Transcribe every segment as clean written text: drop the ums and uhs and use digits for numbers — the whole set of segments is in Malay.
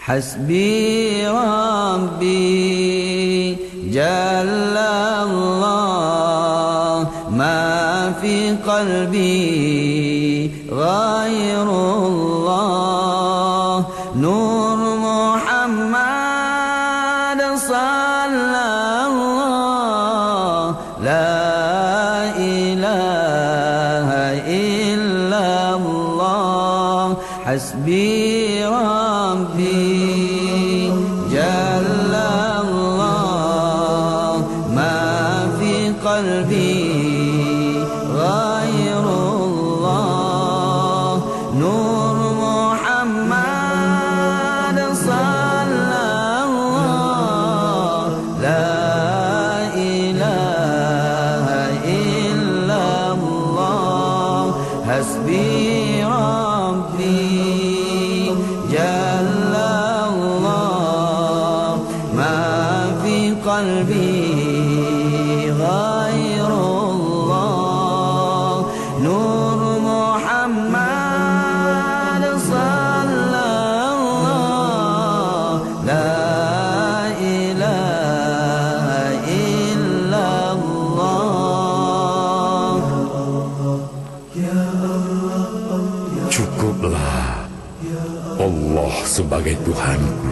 حسبي ربي جل الله ما في قلبي غير الله نور محمد صلى الله لا إله إلا الله حسبي ربي جل الله ما في قلبي غير الله نور محمد صلى الله لا إله إلا الله حسبي ربي جل الله ما في قلبي غير الله نور محمد صلى الله لا إله إلا الله. Cukuplah Allah sebagai Tuhanku,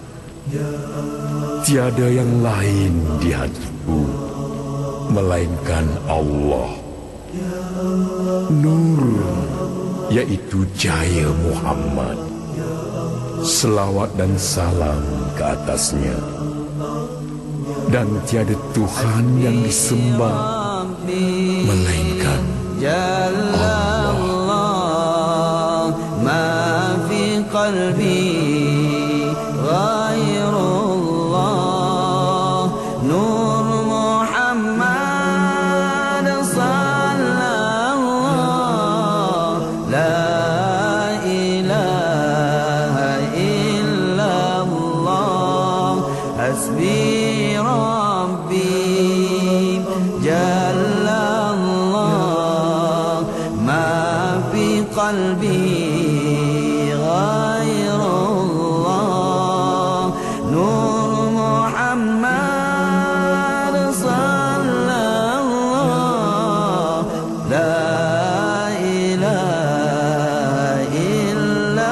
tiada yang lain di hatiku melainkan Allah. Nur, yaitu cahaya Muhammad, selawat dan salam ke atasnya, dan tiada Tuhan yang disembah melainkan Allah. ما في قلبي غير الله نور محمد صلى الله لا إله إلا الله حسبي ربي جل الله ما في قلبي غير الله نور محمد صلى الله لا إله إلا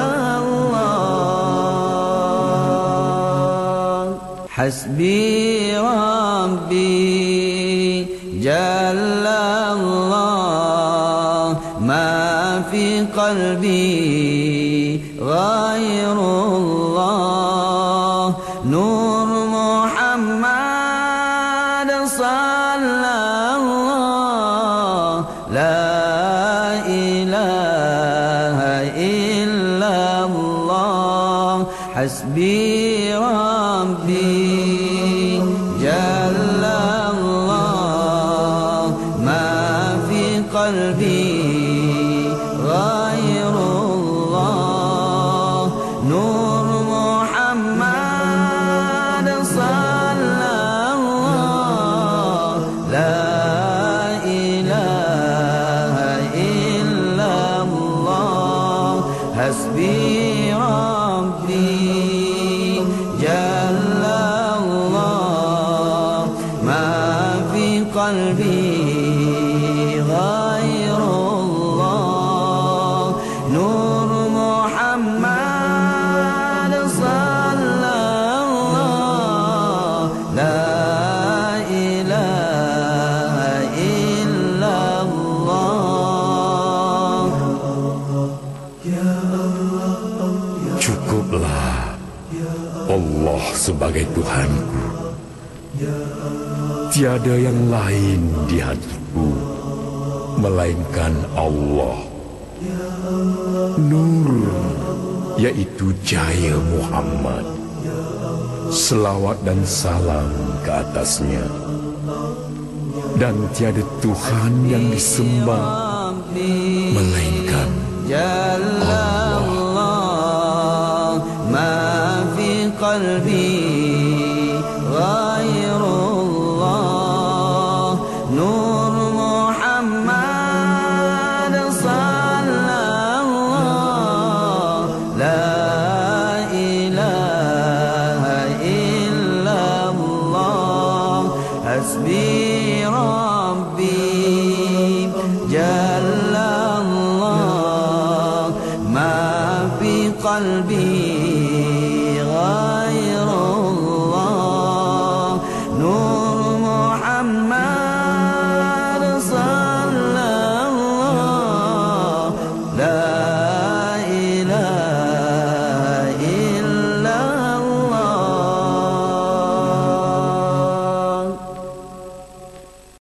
الله حسبي ربي جل الله ما في قلبي غير الله نور محمد صلى الله لا إله إلا الله حسبي ربي جل الله ما في قلبي غير الله نور محمد صلى الله لا إله إلا الله حسبي ربي جل الله ما في قلبي غير الله نور محمد صلى الله لا إله إلا الله. Cukuplah Allah sebagai Tuhanku, tiada yang lain di hatiku melainkan Allah. Nur, yaitu cahaya Muhammad, selawat dan salam ke atasnya, dan tiada Tuhan yang disembah melainkan Allah. Ma fi qalbi ghairullah nur Muhammad sallallahu la ilaha حسبي ربي